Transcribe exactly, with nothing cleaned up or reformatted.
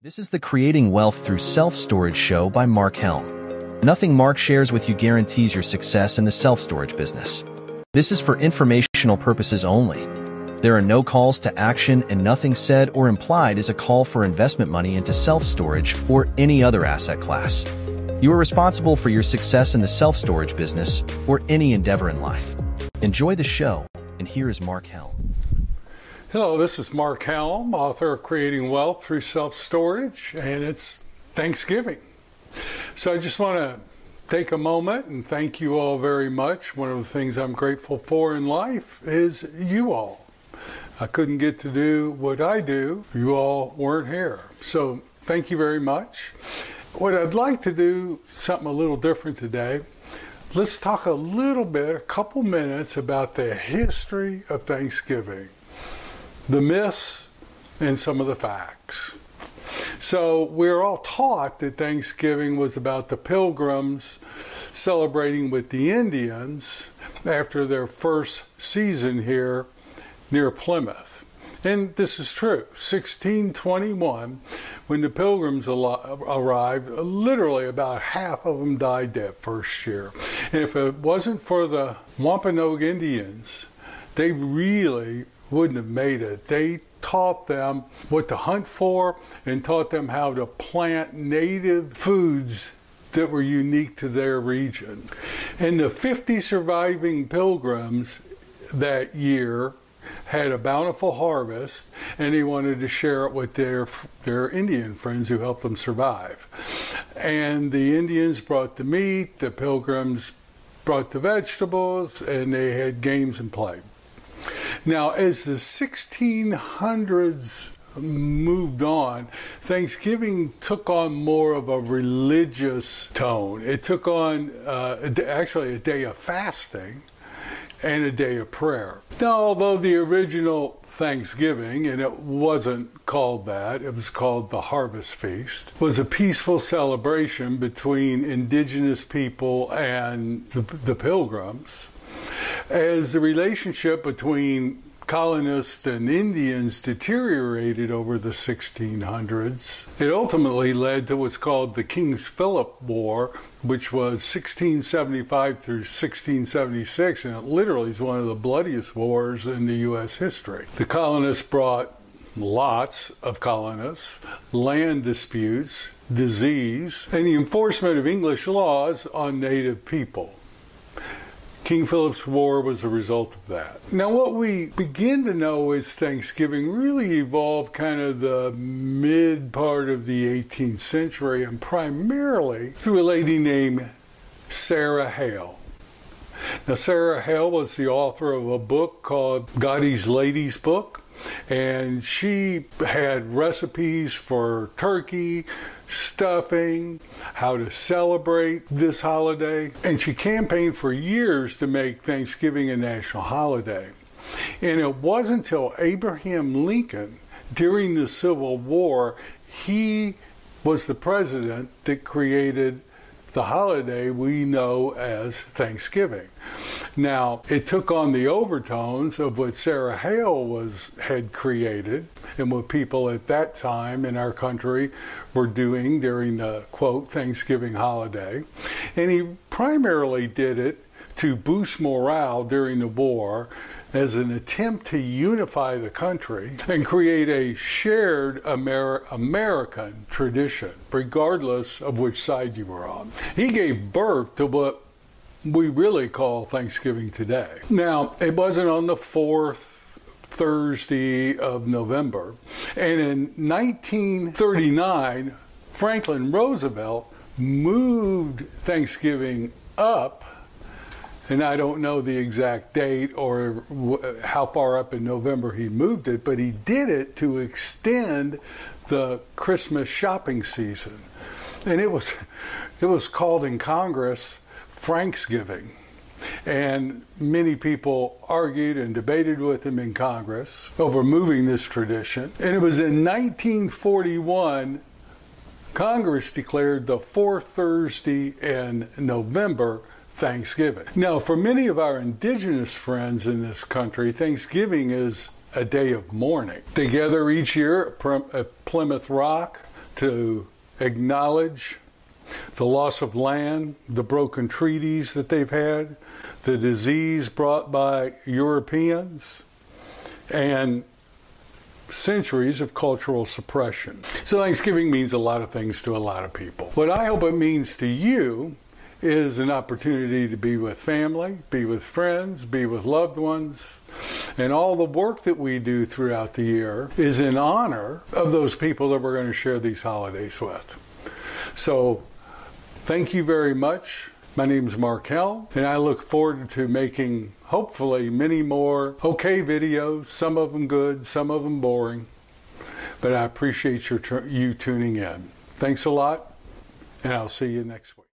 This is the Creating Wealth Through Self-Storage show by Mark Helm. Nothing Mark shares with you guarantees your success in the self-storage business. This is for informational purposes only. There are no calls to action, and nothing said or implied is a call for investment money into self-storage or any other asset class. You are responsible for your success in the self-storage business or any endeavor in life. Enjoy the show, and here is Mark Helm. Hello, this is Mark Helm, author of Creating Wealth Through Self-Storage, and it's Thanksgiving. So I just want to take a moment and thank you all very much. One of the things I'm grateful for in life is you all. I couldn't get to do what I do if you all weren't here. So thank you very much. What I'd like to do, something a little different today. Let's talk a little bit, a couple minutes about the history of Thanksgiving. The myths and some of the facts. So we're all taught that Thanksgiving was about the Pilgrims celebrating with the Indians after their first season here near Plymouth. And this is true. sixteen twenty-one, when the Pilgrims arrived, literally about half of them died that first year. And if it wasn't for the Wampanoag Indians, they really wouldn't have made it. They taught them what to hunt for and taught them how to plant native foods that were unique to their region. And the fifty surviving Pilgrims that year had a bountiful harvest, and they wanted to share it with their their Indian friends who helped them survive. And the Indians brought the meat, the Pilgrims brought the vegetables, and they had games and play. Now, as the sixteen hundreds moved on, Thanksgiving took on more of a religious tone. It took on uh, actually a day of fasting and a day of prayer. Now, although the original Thanksgiving, and it wasn't called that, it was called the Harvest Feast, was a peaceful celebration between indigenous people and the, the Pilgrims. As the relationship between colonists and Indians deteriorated over the sixteen hundreds, it ultimately led to what's called the King Philip War, which was sixteen seventy-five through sixteen seventy-six, and it literally is one of the bloodiest wars in the U S history. The colonists brought lots of colonists, land disputes, disease, and the enforcement of English laws on native people. King Philip's War was a result of that. Now, what we begin to know is Thanksgiving really evolved kind of the mid part of the eighteenth century, and primarily through a lady named Sarah Hale. Now, Sarah Hale was the author of a book called Godey's Lady's Book, and she had recipes for turkey, stuffing, how to celebrate this holiday, and she campaigned for years to make Thanksgiving a national holiday. And it wasn't until Abraham Lincoln, during the Civil War, he was the president that created the holiday we know as Thanksgiving. Now, it took on the overtones of what Sarah Hale was had created and what people at that time in our country were doing during the, quote, Thanksgiving holiday. And he primarily did it to boost morale during the war as an attempt to unify the country and create a shared Amer- American tradition, regardless of which side you were on. He gave birth to what we really call Thanksgiving today. Now, it wasn't on the fourth Thursday of November, and in nineteen thirty-nine, Franklin Roosevelt moved Thanksgiving up, and I don't know the exact date or how far up in November he moved it, but he did it to extend the Christmas shopping season. And it was it was called in Congress Franksgiving. And many people argued and debated with him in Congress over moving this tradition. And it was in nineteen forty-one, Congress declared the fourth Thursday in November Thanksgiving. Now, for many of our indigenous friends in this country, Thanksgiving is a day of mourning. They gather each year at Plymouth Rock to acknowledge the loss of land, the broken treaties that they've had, the disease brought by Europeans, and centuries of cultural suppression. So Thanksgiving means a lot of things to a lot of people. What I hope it means to you is an opportunity to be with family, be with friends, be with loved ones, and all the work that we do throughout the year is in honor of those people that we're going to share these holidays with. So thank you very much. My name is Mark Helm, and I look forward to making, hopefully, many more okay videos, some of them good, some of them boring, but I appreciate your, you tuning in. Thanks a lot, and I'll see you next week.